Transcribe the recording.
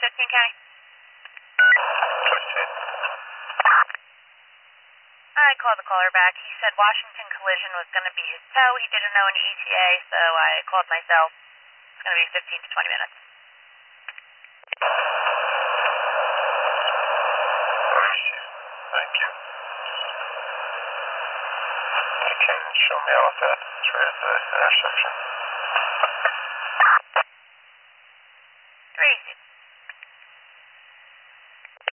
15 County. 15. I called the caller back. He said Washington Collision was going to be his tow. He didn't know an ETA, so I called myself. It's going to be 15 to 20 minutes. Thank you. You can show me all of that. It's right at the intersection. Crazy.